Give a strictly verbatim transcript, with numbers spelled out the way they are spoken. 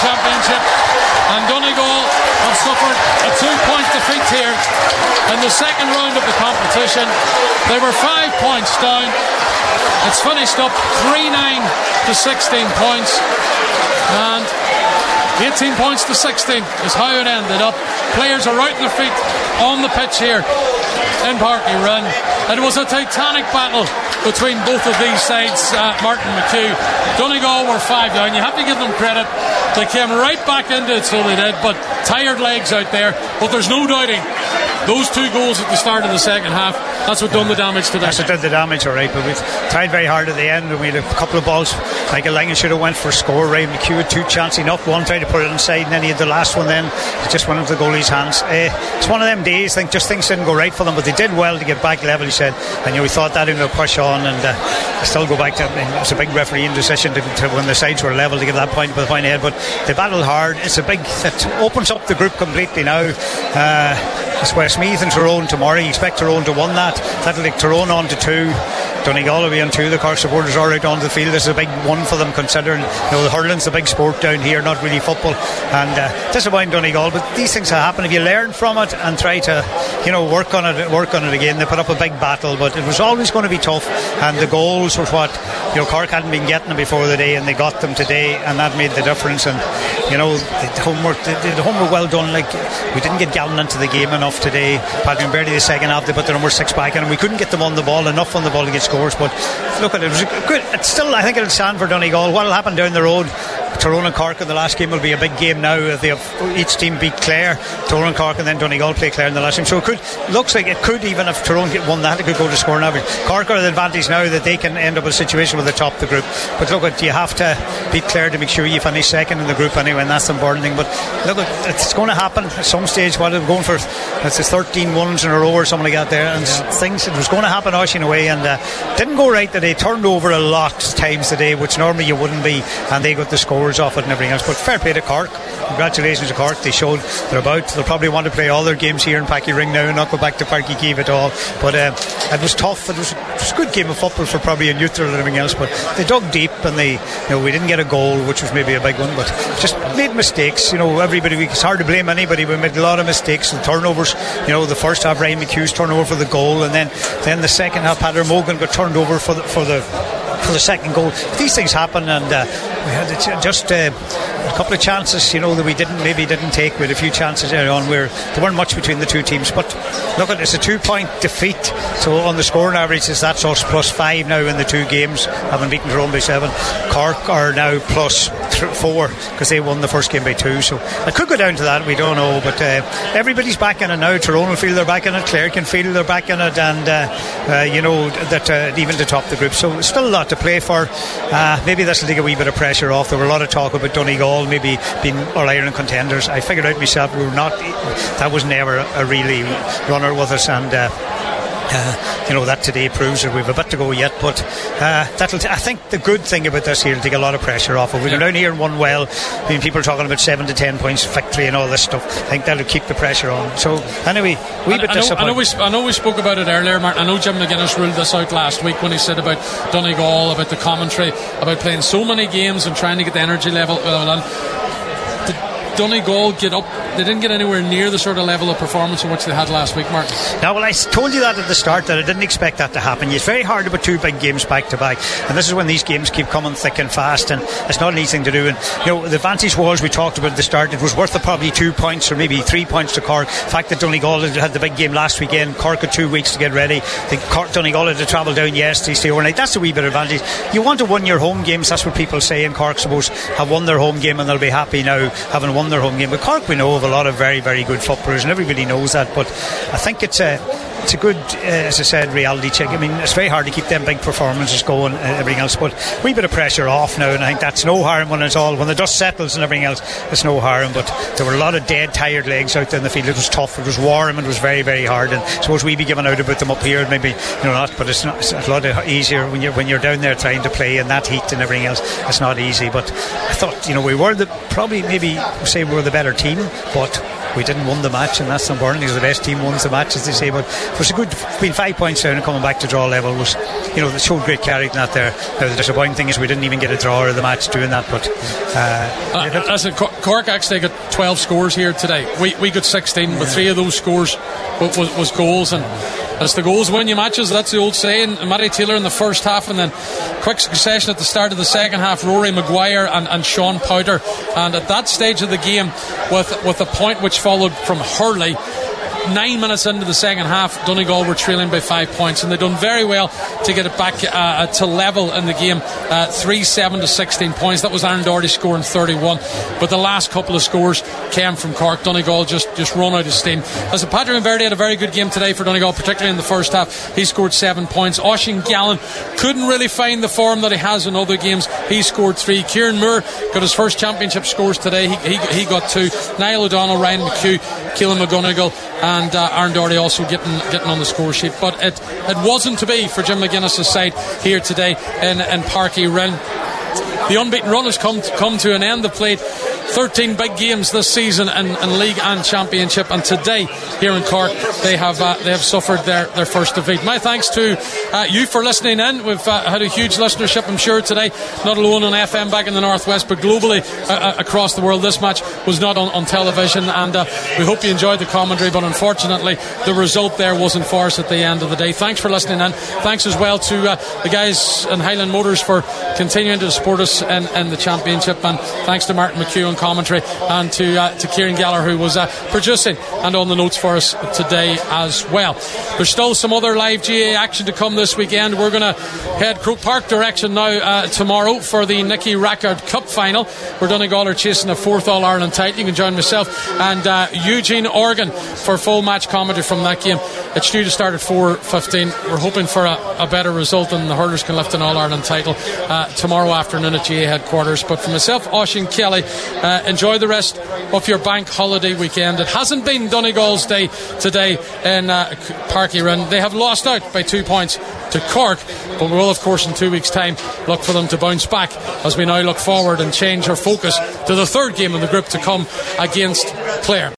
Championship, and Donegal have suffered a two-point defeat here in the second round of the competition. They were five points down. It's finished up three nine to sixteen points, and eighteen points to sixteen is how it ended up. Players are out on their feet on the pitch here in Páirc Uí Rinn. It was a titanic battle between both of these sides. uh, Martin McHugh, Donegal were five down. You have to give them credit. They came right back into it, so they did, but tired legs out there. But there's no doubting those two goals at the start of the second half, that's what done the damage today. That's what did the damage, alright, but we tried very hard at the end, and we had a couple of balls. Michael Langan should have went for a score. Ray McHugh had two chances enough, one tried to put it inside, and then he had the last one then it just went into the goalie's hands. uh, it's one of them days, I think just things didn't go right for them, but they did well to get back level, he said, and you know, we thought that in the push on, and uh, still go back to, I mean, it was a big refereeing decision to, to when the sides were level to give that point by the point ahead, but they battled hard. It's a big, it opens up the group completely now. uh, It's Westmeath and Tyrone tomorrow. You expect Tyrone to win that. That'll take Tyrone on to two. Donegal will be on two. The Cork supporters are out onto the field. This is a big one for them, considering, you know, the hurling's a big sport down here, not really football. And uh, disappointing Donegal, but these things happen. If you learn from it and try to, you know, work on it, work on it again. They put up a big battle, but it was always going to be tough. And the goals was what, you know, Cork hadn't been getting them before the day, and they got them today, and that made the difference. And you know, the homework, the, the homework well done. Like, we didn't get Gallen into the game enough today. Patrick Bertie the second half, they put the number six back in, and we couldn't get them on the ball enough on the ball to get scores. But look at it, it was a good. It's still, I think it'll stand for Donegal. What'll happen down the road? Tyrone and Cork in the last game will be a big game now. If they have each team beat Clare, Tyrone and Cork, and then Donegal play Clare in the last game. So it could, looks like it could, even if Tyrone get won that, it could go to scoring average. Cork are the advantage now that they can end up in a situation where they top the group. But look at, you have to beat Clare to make sure you finish second in the group anyway, and that's the important thing. But look at, it's going to happen at some stage. What they're going for, it's thirteen ones in a row or something like that there, and things, it was going to happen Oisin away, and uh, didn't go right today. Turned over a lot of times today, which normally you wouldn't be, and they got the scores off it and everything else. But fair play to Cork. Congratulations to Cork. They showed they're about. They'll probably want to play all their games here in Páirc Uí Rinn now and not go back to Páirc Uí Chaoimh at all. But uh, it was tough. It was, it was a good game of football for probably a neutral and everything else. But they dug deep, and they, you know, we didn't get a goal, which was maybe a big one. But just made mistakes. You know, everybody. It's hard to blame anybody. We made a lot of mistakes and turnovers. You know, the first half, Ryan McHugh's turnover for the goal, and then then the second half, Patrick Morgan got turned over for the for the. for the second goal. These things happen, and uh, we had just uh, a couple of chances, you know, that we didn't maybe didn't take. We had a few chances early on where there weren't much between the two teams. But look, it's a two-point defeat. So on the scoring averages, that's us plus five now in the two games, having beaten Tyrone by seven. Cork are now plus th- four because they won the first game by two. So it could go down to that. We don't know. But uh, everybody's back in it now. Tyrone will feel they're back in it. Clare can feel they're back in it, and uh, uh, you know that uh, even to top the group. So it's still a lot to play for. Uh, maybe this will take a wee bit of pressure off. There were a lot of talk about Donegal maybe being All Ireland contenders. I figured out myself we were not. That was never a really runner with us, and uh, uh, you know that today proves that we've a bit to go yet. But uh, that'll. T- I think the good thing about this here will take a lot of pressure off. If we go down here and won well, I mean, people are talking about seven to ten points victory and all this stuff. I think that'll keep the pressure on. So anyway, we bit I know, disappointed. I know, we, I know we spoke about it earlier, Martin. I know Jim McGuinness ruled this out last week when he said about Donegal, about the commentary, about playing so many games and trying to get the energy level on. Did Donegal get up? They didn't get anywhere near the sort of level of performance in which they had last week, Martin. Now, well, I told you that at the start, that I didn't expect that to happen. It's very hard to put two big games back to back, and this is when these games keep coming thick and fast, and it's not an easy thing to do. And you know, the advantage was, we talked about at the start, it was worth of probably two points or maybe three points to Cork. The fact that Donegal had the big game last weekend, Cork had two weeks to get ready. The Cork, Donegal had to travel down yesterday, stay overnight. That's a wee bit of advantage. You want to win your home games. That's what people say in Cork, suppose, have won their home game, and they'll be happy now having won their home game. But Cork, we know of a lot of very, very good footballers, and everybody knows that. But I think it's a it's a good, uh, as I said, reality check. I mean, it's very hard to keep them big performances going and everything else, but a wee bit of pressure off now, and I think that's no harm when it's all, when the dust settles and everything else, it's no harm. But there were a lot of dead, tired legs out there in the field. It was tough, it was warm, and it was very, very hard, and I suppose we'd be giving out about them up here, maybe, you know, not, but it's not, it's a lot easier when you're when you're down there trying to play in that heat and everything else. It's not easy. But I thought, you know, we were the, probably maybe say we were the better team, but we didn't win the match, and that's important because the best team wins the match, as they say. But it was a good, being five points down and coming back to draw level was, you know, they showed great character in that there. Now, the disappointing thing is we didn't even get a draw of the match doing that, but uh, uh, as a Cork actually got twelve scores here today. We we got sixteen, but three of those scores was, was, was goals, and as the goals win you matches, that's the old saying. Matty Taylor in the first half, and then quick succession at the start of the second half, Rory Maguire and, and Sean Powder. And at that stage of the game, with with a point which followed from Hurley, nine minutes into the second half, Donegal were trailing by five points, and they'd done very well to get it back uh, to level in the game, uh, three seven to sixteen points. That was Aaron Doherty scoring thirty-one, but the last couple of scores came from Cork. Donegal just, just run out of steam. As a Patrick Verdi had a very good game today for Donegal, particularly in the first half. He scored seven points. Oisín Gallen couldn't really find the form that he has in other games. He scored three. Kieran Moore got his first championship scores today. He, he, he got two. Niall O'Donnell, Ryan McHugh, Keelan McGonigal and uh, Aaron Doherty also getting getting on the score sheet. But it, it wasn't to be for Jim McGuinness' side here today in, in Páirc Uí Rinn. The unbeaten run has come to, come to an end. They've played thirteen big games this season in, in league and championship, and today here in Cork they have uh, they have suffered their, their first defeat. My thanks to uh, you for listening in. We've uh, had a huge listenership, I'm sure, today, not alone on F M back in the Northwest, but globally uh, across the world. This match was not on, on television, and uh, we hope you enjoyed the commentary, but unfortunately the result there wasn't for us at the end of the day. Thanks for listening in. Thanks as well to uh, the guys in Highland Motors for continuing to support us in, in the championship, and thanks to Martin McHugh on commentary, and to uh, to Kieran Gallagher, who was uh, producing and on the notes for us today as well. There's still some other live G A A action to come this weekend. We're going to head Croke Park direction now uh, tomorrow for the Nicky Rackard Cup final, where Donegal are chasing a fourth All-Ireland title. You can join myself and uh, Eugene Organ for full match commentary from that game. It's due to start at four fifteen. We're hoping for a, a better result, and the hurlers can lift an All-Ireland title uh, tomorrow afternoon at G A A headquarters. But for myself, Oisín Kelly, uh, enjoy the rest of your bank holiday weekend. It hasn't been Donegal's day today in uh, Páirc Uí Rinn. They have lost out by two points to Cork, but we will, of course, in two weeks' time look for them to bounce back as we now look forward and change our focus to the third game in the group to come against Clare.